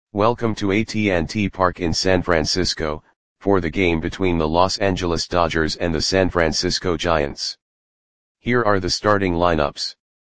Welcome to AT&T Park in San Francisco, for the game between the Los Angeles Dodgers and the San Francisco Giants. Here are the starting lineups.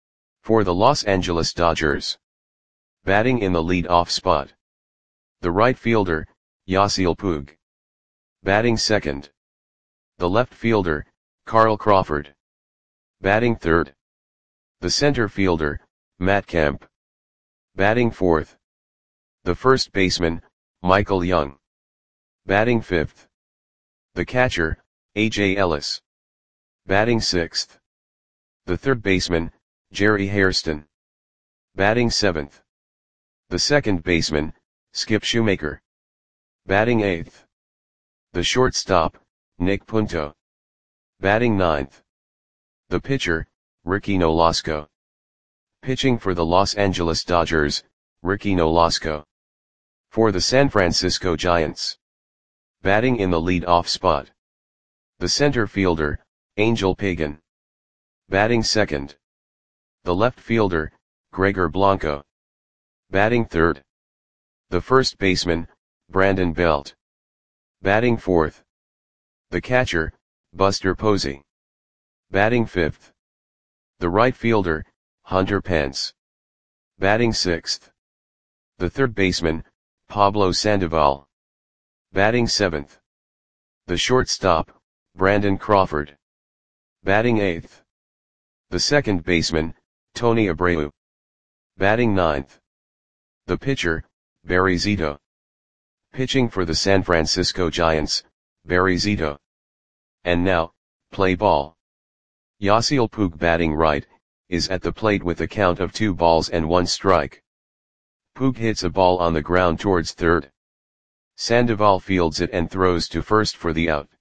For the Los Angeles Dodgers. Batting in the lead-off spot. The right fielder, Yasiel Puig. Batting second. The left fielder, Carl Crawford. Batting third. The center fielder, Matt Kemp. Batting fourth. The first baseman, Michael Young. Batting fifth. The catcher, A.J. Ellis. Batting sixth. The third baseman, Jerry Hairston. Batting seventh. The second baseman, Skip Schumaker. Batting eighth. The shortstop, Nick Punto. Batting ninth. The pitcher, Ricky Nolasco. Pitching for the Los Angeles Dodgers, Ricky Nolasco. For the San Francisco Giants. Batting in the lead-off spot. The center fielder, Angel Pagan. Batting second. The left fielder, Gregor Blanco. Batting third. The first baseman, Brandon Belt. Batting fourth. The catcher, Buster Posey. Batting fifth. The right fielder, Hunter Pence. Batting sixth. The third baseman, Pablo Sandoval. Batting seventh. The shortstop, Brandon Crawford. Batting eighth. The second baseman, Tony Abreu. Batting ninth. The pitcher, Barry Zito. Pitching for the San Francisco Giants, Barry Zito. And now, play ball. Yasiel Puig batting right, is at the plate with a count of 2 balls and 1 strike. Puig hits a ball on the ground towards third. Sandoval fields it and throws to first for the out.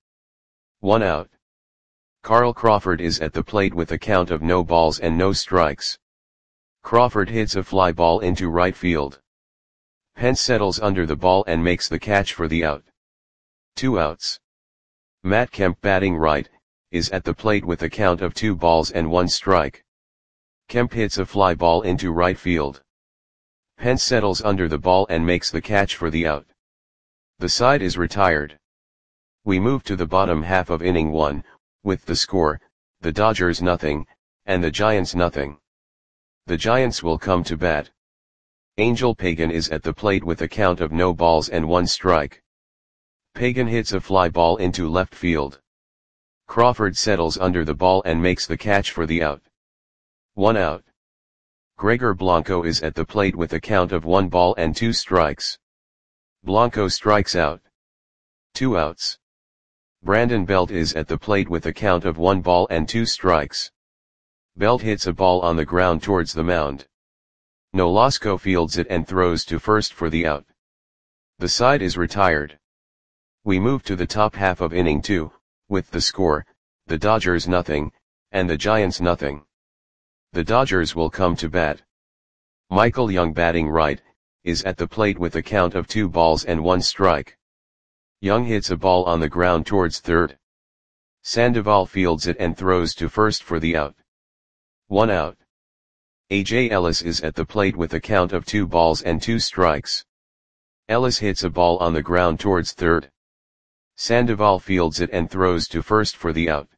1 out. Carl Crawford is at the plate with a count of no balls and no strikes. Crawford hits a fly ball into right field. Pence settles under the ball and makes the catch for the out. 2 outs. Matt Kemp batting right, is at the plate with a count of 2 balls and 1 strike. Kemp hits a fly ball into right field. Pence settles under the ball and makes the catch for the out. The side is retired. We move to the bottom half of inning 1, with the score, the Dodgers nothing, and the Giants nothing. The Giants will come to bat. Angel Pagan is at the plate with a count of no balls and 1 strike. Pagan hits a fly ball into left field. Crawford settles under the ball and makes the catch for the out. 1 out. Gregor Blanco is at the plate with a count of 1 ball and 2 strikes. Blanco strikes out. 2 outs. Brandon Belt is at the plate with a count of 1 ball and 2 strikes. Belt hits a ball on the ground towards the mound. Nolasco fields it and throws to first for the out. The side is retired. We move to the top half of inning 2, with the score, the Dodgers nothing, and the Giants nothing. The Dodgers will come to bat. Michael Young batting right, is at the plate with a count of 2 balls and 1 strike. Young hits a ball on the ground towards third. Sandoval fields it and throws to first for the out. 1 out. A.J. Ellis is at the plate with a count of 2 balls and 2 strikes. Ellis hits a ball on the ground towards third. Sandoval fields it and throws to first for the out.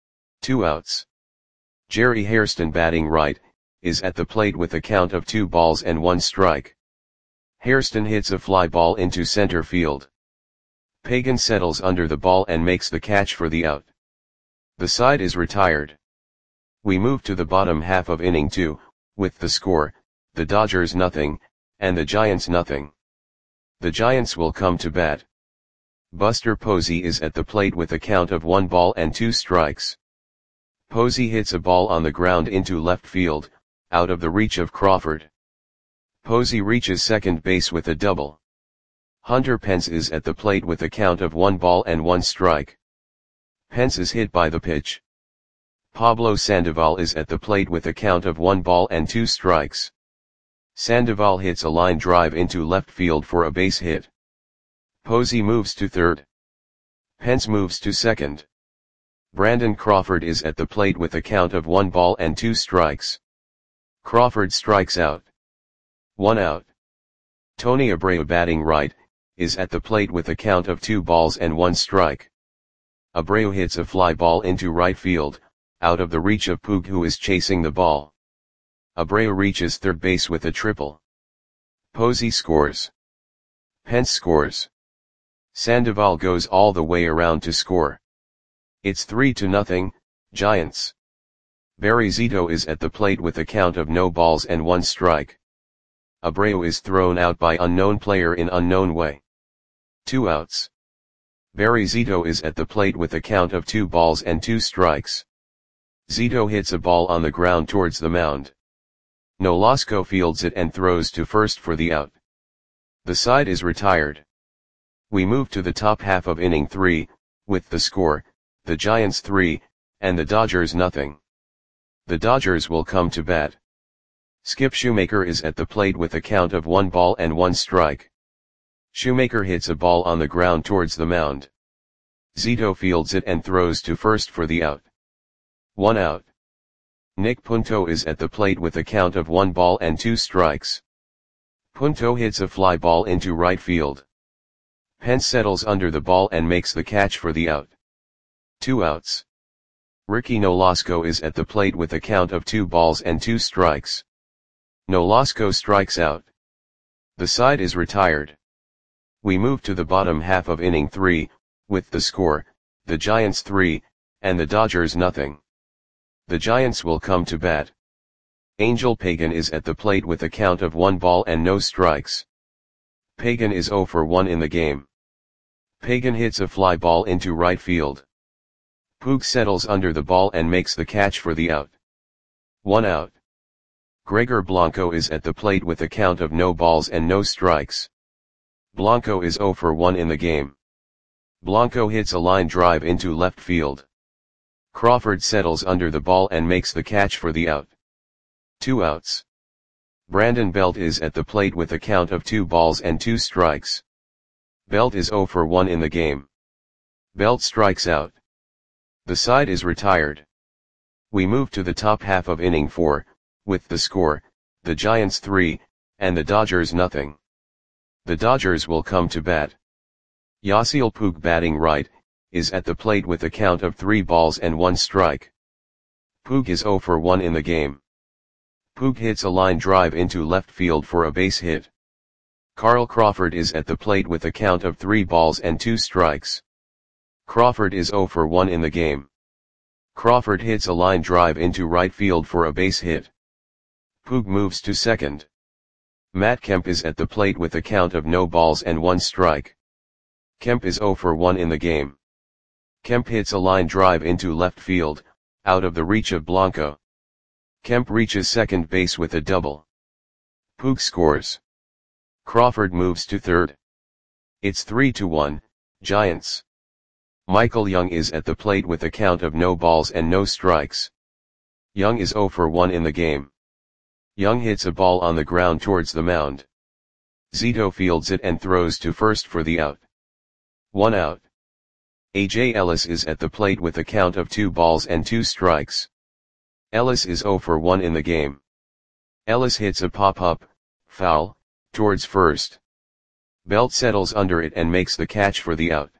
2 outs. Jerry Hairston batting right, is at the plate with a count of 2 balls and 1 strike. Hairston hits a fly ball into center field. Pagan settles under the ball and makes the catch for the out. The side is retired. We move to the bottom half of inning 2, with the score, the Dodgers nothing, and the Giants nothing. The Giants will come to bat. Buster Posey is at the plate with a count of 1 ball and 2 strikes. Posey hits a ball on the ground into left field, out of the reach of Crawford. Posey reaches second base with a double. Hunter Pence is at the plate with a count of 1 ball and 1 strike. Pence is hit by the pitch. Pablo Sandoval is at the plate with a count of 1 ball and 2 strikes. Sandoval hits a line drive into left field for a base hit. Posey moves to third. Pence moves to second. Brandon Crawford is at the plate with a count of 1 ball and 2 strikes. Crawford strikes out. 1 out. Tony Abreu batting right, is at the plate with a count of 2 balls and 1 strike. Abreu hits a fly ball into right field, out of the reach of Puig, who is chasing the ball. Abreu reaches third base with a triple. Posey scores. Pence scores. Sandoval goes all the way around to score. It's 3-0, Giants. Barry Zito is at the plate with a count of no balls and 1 strike. Abreu is thrown out by unknown player in unknown way. 2 outs. Barry Zito is at the plate with a count of 2 balls and 2 strikes. Zito hits a ball on the ground towards the mound. Nolasco fields it and throws to first for the out. The side is retired. We move to the top half of inning 3, with the score, the Giants 3, and the Dodgers nothing. The Dodgers will come to bat. Skip Shoemaker is at the plate with a count of 1 ball and 1 strike. Shoemaker hits a ball on the ground towards the mound. Zito fields it and throws to first for the out. 1 out. Nick Punto is at the plate with a count of 1 ball and 2 strikes. Punto hits a fly ball into right field. Pence settles under the ball and makes the catch for the out. 2 outs. Ricky Nolasco is at the plate with a count of 2 balls and 2 strikes. Nolasco strikes out. The side is retired. We move to the bottom half of inning 3, with the score, the Giants 3, and the Dodgers nothing. The Giants will come to bat. Angel Pagan is at the plate with a count of 1 ball and no strikes. Pagan is 0 for 1 in the game. Pagan hits a fly ball into right field. Puig settles under the ball and makes the catch for the out. 1 out. Gregor Blanco is at the plate with a count of no balls and no strikes. Blanco is 0 for 1 in the game. Blanco hits a line drive into left field. Crawford settles under the ball and makes the catch for the out. 2 outs. Brandon Belt is at the plate with a count of 2 balls and 2 strikes. Belt is 0 for 1 in the game. Belt strikes out. The side is retired. We move to the top half of inning 4, with the score, the Giants 3, and the Dodgers nothing. The Dodgers will come to bat. Yasiel Puig batting right, is at the plate with a count of 3 balls and 1 strike. Puig is 0 for 1 in the game. Puig hits a line drive into left field for a base hit. Carl Crawford is at the plate with a count of 3 balls and 2 strikes. Crawford is 0 for 1 in the game. Crawford hits a line drive into right field for a base hit. Puig moves to second. Matt Kemp is at the plate with a count of no balls and 1 strike. Kemp is 0 for 1 in the game. Kemp hits a line drive into left field, out of the reach of Blanco. Kemp reaches second base with a double. Puig scores. Crawford moves to third. It's 3-1, Giants. Michael Young is at the plate with a count of no balls and no strikes. Young is 0 for 1 in the game. Young hits a ball on the ground towards the mound. Zito fields it and throws to first for the out. 1 out. A.J. Ellis is at the plate with a count of 2 balls and 2 strikes. Ellis is 0 for 1 in the game. Ellis hits a pop-up, foul, towards first. Belt settles under it and makes the catch for the out.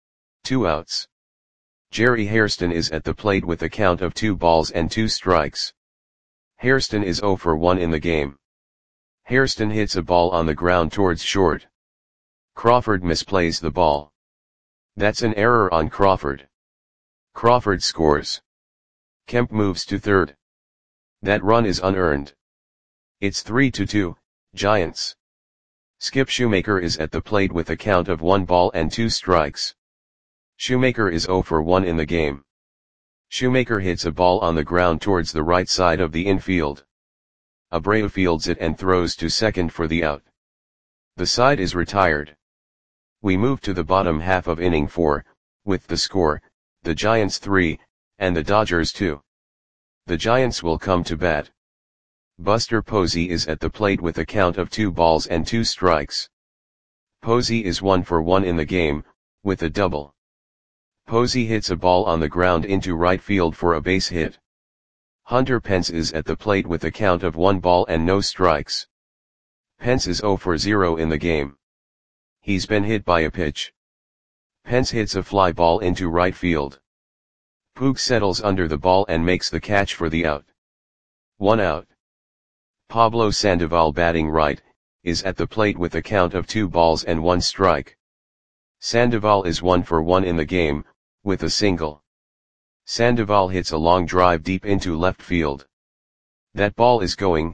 2 outs. Jerry Hairston is at the plate with a count of 2 balls and 2 strikes. Hairston is 0 for 1 in the game. Hairston hits a ball on the ground towards short. Crawford misplays the ball. That's an error on Crawford. Crawford scores. Kemp moves to third. That run is unearned. It's 3-2, Giants. Skip Shoemaker is at the plate with a count of 1 ball and 2 strikes. Shoemaker is 0 for 1 in the game. Shoemaker hits a ball on the ground towards the right side of the infield. Abreu fields it and throws to second for the out. The side is retired. We move to the bottom half of inning 4, with the score, the Giants 3, and the Dodgers 2. The Giants will come to bat. Buster Posey is at the plate with a count of 2 balls and 2 strikes. Posey is 1 for 1 in the game, with a double. Posey hits a ball on the ground into right field for a base hit. Hunter Pence is at the plate with a count of 1 ball and no strikes. Pence is 0 for 0 in the game. He's been hit by a pitch. Pence hits a fly ball into right field. Puig settles under the ball and makes the catch for the out. 1 out. Pablo Sandoval, batting right, is at the plate with a count of 2 balls and 1 strike. Sandoval is 1 for 1 in the game, with a single. Sandoval hits a long drive deep into left field. That ball is gone.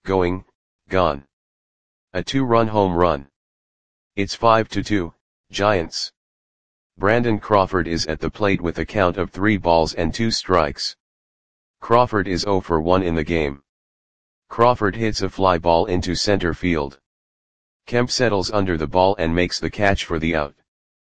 A 2-run home run. It's 5-2, Giants. Brandon Crawford is at the plate with a count of 3 balls and 2 strikes. Crawford is 0 for 1 in the game. Crawford hits a fly ball into center field. Kemp settles under the ball and makes the catch for the out.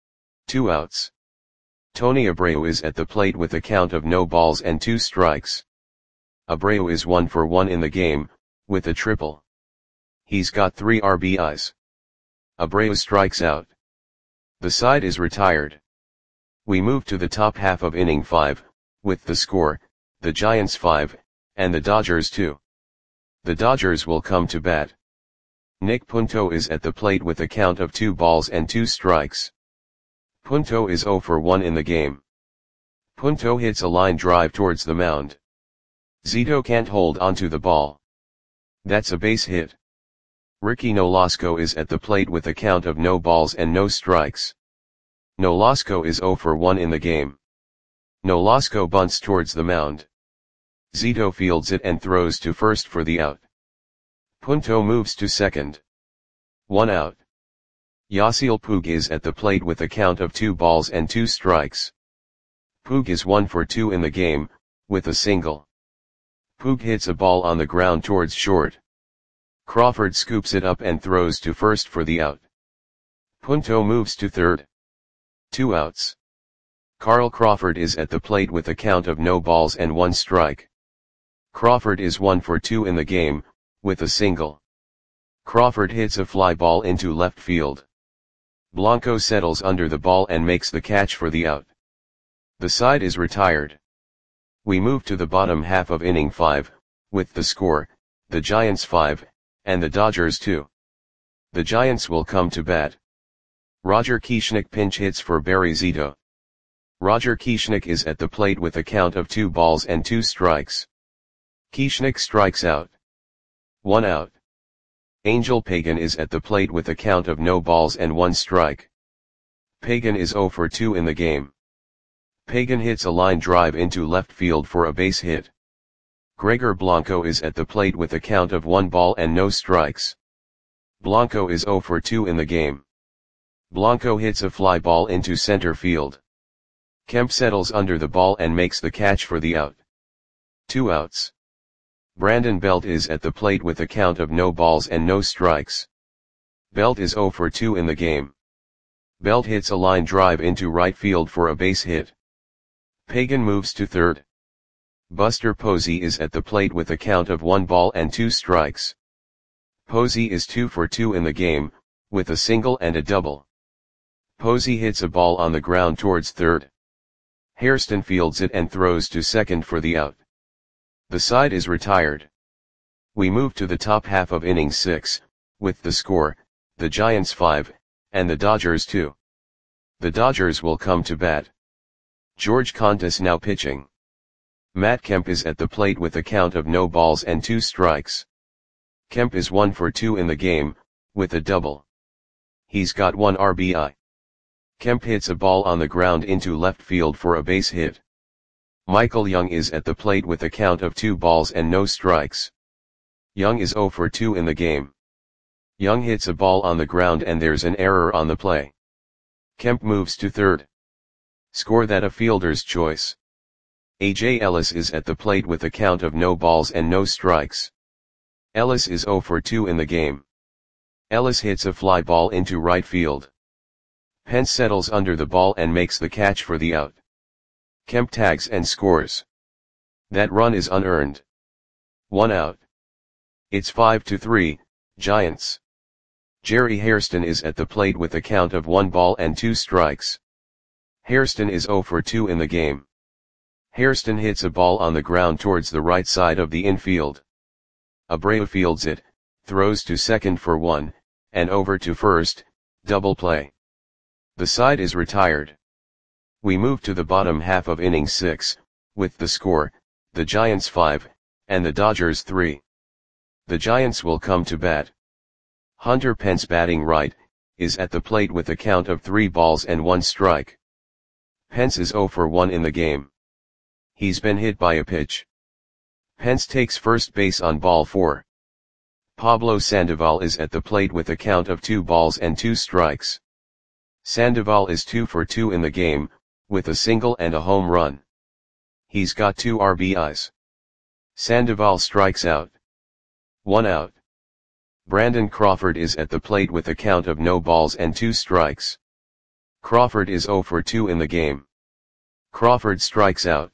2 outs. Tony Abreu is at the plate with a count of no balls and 2 strikes. Abreu is 1 for 1 in the game, with a triple. He's got 3 RBIs. Abreu strikes out. The side is retired. We move to the top half of inning 5, with the score, the Giants 5, and the Dodgers 2. The Dodgers will come to bat. Nick Punto is at the plate with a count of 2 balls and 2 strikes. Punto is 0 for 1 in the game. Punto hits a line drive towards the mound. Zito can't hold onto the ball. That's a base hit. Ricky Nolasco is at the plate with a count of no balls and no strikes. Nolasco is 0 for 1 in the game. Nolasco bunts towards the mound. Zito fields it and throws to first for the out. Punto moves to second. 1 out. Yasiel Puig is at the plate with a count of 2 balls and 2 strikes. Puig is 1 for 2 in the game, with a single. Puig hits a ball on the ground towards short. Crawford scoops it up and throws to first for the out. Punto moves to third. 2 outs. Carl Crawford is at the plate with a count of no balls and 1 strike. Crawford is 1 for 2 in the game, with a single. Crawford hits a fly ball into left field. Blanco settles under the ball and makes the catch for the out. The side is retired. We move to the bottom half of inning 5, with the score, the Giants 5, and the Dodgers 2. The Giants will come to bat. Roger Kieschnick pinch hits for Barry Zito. Roger Kieschnick is at the plate with a count of 2 balls and 2 strikes. Kieschnick strikes out. 1 out. Angel Pagan is at the plate with a count of no balls and 1 strike. Pagan is 0 for 2 in the game. Pagan hits a line drive into left field for a base hit. Gregor Blanco is at the plate with a count of 1 ball and no strikes. Blanco is 0 for 2 in the game. Blanco hits a fly ball into center field. Kemp settles under the ball and makes the catch for the out. 2 outs. Brandon Belt is at the plate with a count of no balls and no strikes. Belt is 0 for 2 in the game. Belt hits a line drive into right field for a base hit. Pagan moves to third. Buster Posey is at the plate with a count of 1 ball and 2 strikes. Posey is 2 for 2 in the game, with a single and a double. Posey hits a ball on the ground towards third. Hairston fields it and throws to second for the out. The side is retired. We move to the top half of inning 6, with the score, the Giants 5, and the Dodgers 2. The Dodgers will come to bat. George Contis now pitching. Matt Kemp is at the plate with a count of no balls and 2 strikes. Kemp is 1 for 2 in the game, with a double. He's got 1 RBI. Kemp hits a ball on the ground into left field for a base hit. Michael Young is at the plate with a count of 2 balls and no strikes. Young is 0 for 2 in the game. Young hits a ball on the ground and there's an error on the play. Kemp moves to third. Score that a fielder's choice. A.J. Ellis is at the plate with a count of no balls and no strikes. Ellis is 0 for 2 in the game. Ellis hits a fly ball into right field. Pence settles under the ball and makes the catch for the out. Kemp tags and scores. That run is unearned. 1 out. It's 5-3, Giants. Jerry Hairston is at the plate with a count of 1 ball and 2 strikes. Hairston is 0 for 2 in the game. Hairston hits a ball on the ground towards the right side of the infield. Abreu fields it, throws to second for 1, and over to first, double play. The side is retired. We move to the bottom half of inning 6, with the score, the Giants 5, and the Dodgers 3. The Giants will come to bat. Hunter Pence, batting right, is at the plate with a count of 3 balls and 1 strike. Pence is 0 for 1 in the game. He's been hit by a pitch. Pence takes first base on ball 4. Pablo Sandoval is at the plate with a count of 2 balls and 2 strikes. Sandoval is 2 for 2 in the game, with a single and a home run. He's got 2 RBIs. Sandoval strikes out. 1 out. Brandon Crawford is at the plate with a count of no balls and 2 strikes. Crawford is 0 for 2 in the game. Crawford strikes out.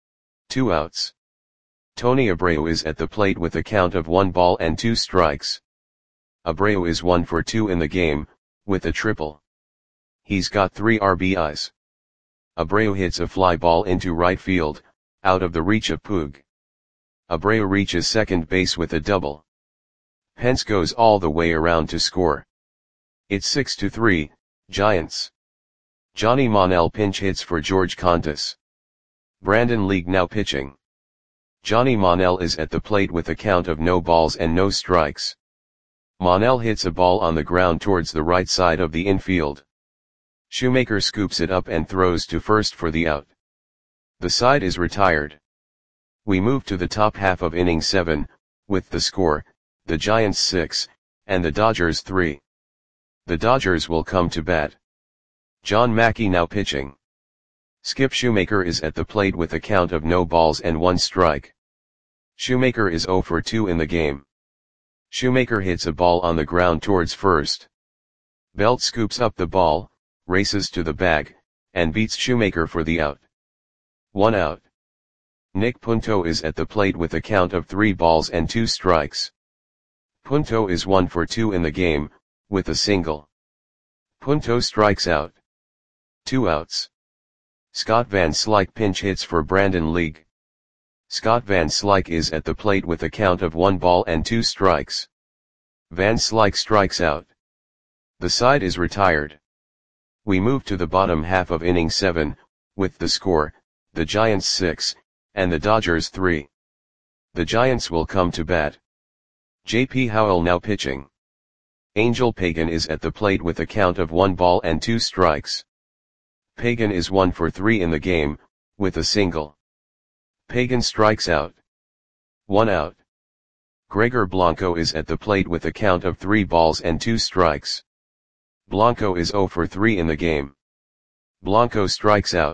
2 outs. Tony Abreu is at the plate with a count of 1 ball and 2 strikes. Abreu is 1 for 2 in the game, with a triple. He's got 3 RBIs. Abreu hits a fly ball into right field, out of the reach of Puig. Abreu reaches second base with a double. Pence goes all the way around to score. It's 6-3, Giants. Johnny Monell pinch hits for George Contis. Brandon League now pitching. Johnny Monell is at the plate with a count of no balls and no strikes. Monell hits a ball on the ground towards the right side of the infield. Shoemaker scoops it up and throws to first for the out. The side is retired. We move to the top half of inning 7, with the score, the Giants 6, and the Dodgers 3. The Dodgers will come to bat. John Mackey now pitching. Skip Shoemaker is at the plate with a count of no balls and 1 strike. Shoemaker is 0 for 2 in the game. Shoemaker hits a ball on the ground towards first. Belt scoops up the ball, races to the bag, and beats Shoemaker for the out. 1 out. Nick Punto is at the plate with a count of 3 balls and 2 strikes. Punto is 1 for 2 in the game, with a single. Punto strikes out. 2 outs. Scott Van Slyke pinch hits for Brandon League. Scott Van Slyke is at the plate with a count of 1 ball and 2 strikes. Van Slyke strikes out. The side is retired. We move to the bottom half of inning 7, with the score, the Giants 6, and the Dodgers 3. The Giants will come to bat. J.P. Howell now pitching. Angel Pagan is at the plate with a count of 1 ball and 2 strikes. Pagan is 1 for 3 in the game, with a single. Pagan strikes out. 1 out. Gregor Blanco is at the plate with a count of 3 balls and 2 strikes. Blanco is 0 for 3 in the game. Blanco strikes out.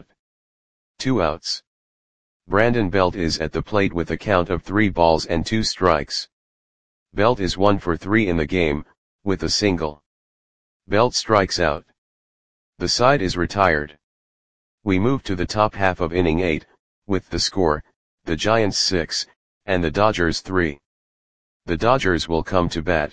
2 outs. Brandon Belt is at the plate with a count of 3 balls and 2 strikes. Belt is 1 for 3 in the game, with a single. Belt strikes out. The side is retired. We move to the top half of inning 8, with the score, the Giants 6, and the Dodgers 3. The Dodgers will come to bat.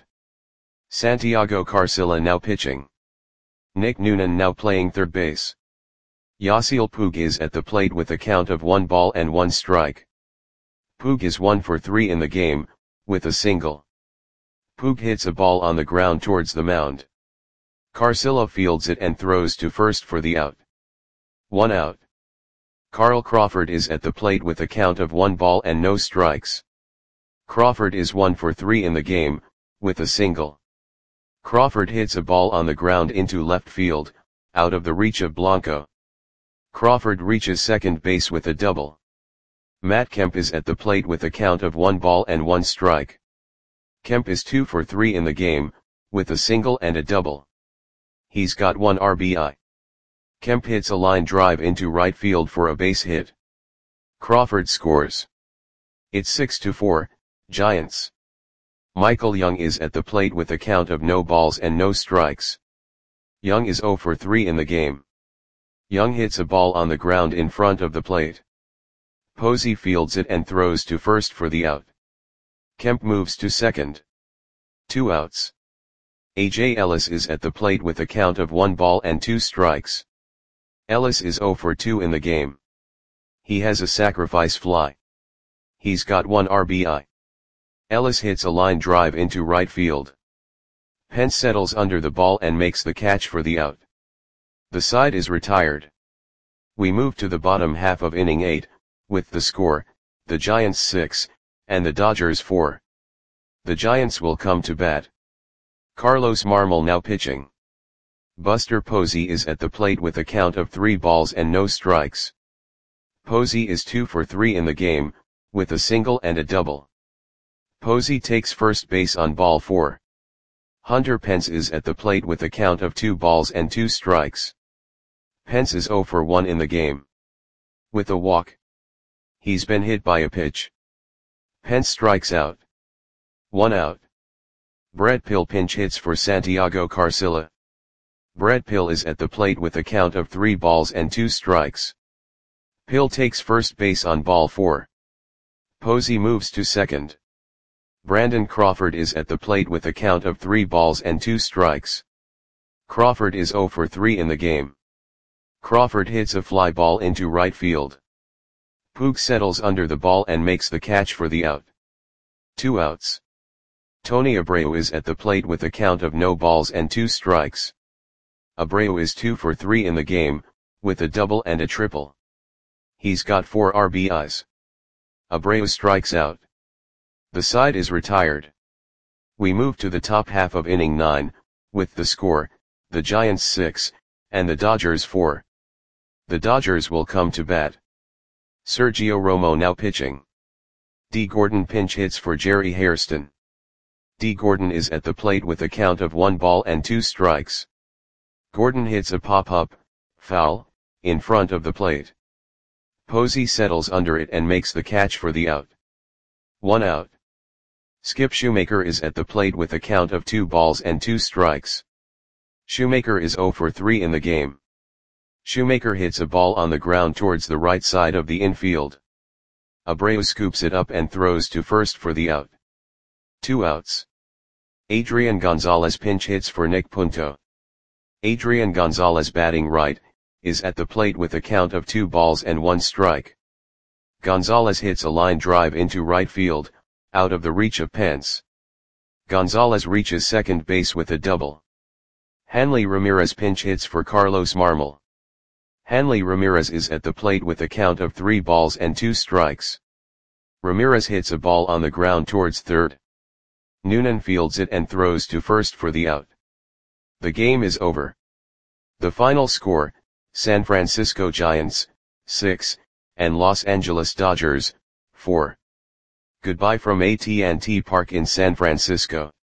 Santiago Carcilla now pitching. Nick Noonan now playing third base. Yasiel Puig is at the plate with a count of 1 ball and 1 strike. Puig is 1 for 3 in the game, with a single. Puig hits a ball on the ground towards the mound. Carcilla fields it and throws to first for the out. 1 out. Carl Crawford is at the plate with a count of 1 ball and no strikes. Crawford is 1 for 3 in the game, with a single. Crawford hits a ball on the ground into left field, out of the reach of Blanco. Crawford reaches second base with a double. Matt Kemp is at the plate with a count of 1 ball and 1 strike. Kemp is 2 for 3 in the game, with a single and a double. He's got 1 RBI. Kemp hits a line drive into right field for a base hit. Crawford scores. It's 6-4, Giants. Michael Young is at the plate with a count of no balls and no strikes. Young is 0 for 3 in the game. Young hits a ball on the ground in front of the plate. Posey fields it and throws to first for the out. Kemp moves to second. 2 outs. A.J. Ellis is at the plate with a count of 1 ball and 2 strikes. Ellis is 0 for 2 in the game. He has a sacrifice fly. He's got 1 RBI. Ellis hits a line drive into right field. Pence settles under the ball and makes the catch for the out. The side is retired. We move to the bottom half of inning 8, with the score, the Giants 6, and the Dodgers 4. The Giants will come to bat. Carlos Marmol now pitching. Buster Posey is at the plate with a count of 3 balls and no strikes. Posey is 2 for 3 in the game, with a single and a double. Posey takes first base on ball 4. Hunter Pence is at the plate with a count of 2 balls and 2 strikes. Pence is 0 for 1 in the game. With a walk. He's been hit by a pitch. Pence strikes out. 1 out. Brett Pill pinch hits for Santiago Carcilla. Brett Pill is at the plate with a count of 3 balls and 2 strikes. Pill takes first base on ball 4. Posey moves to second. Brandon Crawford is at the plate with a count of 3 balls and 2 strikes. Crawford is 0 for 3 in the game. Crawford hits a fly ball into right field. Puig settles under the ball and makes the catch for the out. 2 outs. Tony Abreu is at the plate with a count of no balls and 2 strikes. Abreu is 2 for 3 in the game, with a double and a triple. He's got 4 RBIs. Abreu strikes out. The side is retired. We move to the top half of inning 9, with the score, the Giants 6, and the Dodgers 4. The Dodgers will come to bat. Sergio Romo now pitching. D. Gordon pinch hits for Jerry Hairston. D. Gordon is at the plate with a count of 1 ball and 2 strikes. Gordon hits a pop-up, foul, in front of the plate. Posey settles under it and makes the catch for the out. 1 out. Skip Shoemaker is at the plate with a count of 2 balls and 2 strikes. Shoemaker is 0 for 3 in the game. Shoemaker hits a ball on the ground towards the right side of the infield. Abreu scoops it up and throws to first for the out. 2 outs. Adrian Gonzalez pinch hits for Nick Punto. Adrian Gonzalez batting right, is at the plate with a count of 2 balls and 1 strike. Gonzalez hits a line drive into right field, out of the reach of Pence. Gonzalez reaches second base with a double. Hanley Ramirez pinch hits for Carlos Marmol. Hanley Ramirez is at the plate with a count of 3 balls and 2 strikes. Ramirez hits a ball on the ground towards third. Noonan fields it and throws to first for the out. The game is over. The final score, San Francisco Giants, 6, and Los Angeles Dodgers, 4. Goodbye from AT&T Park in San Francisco.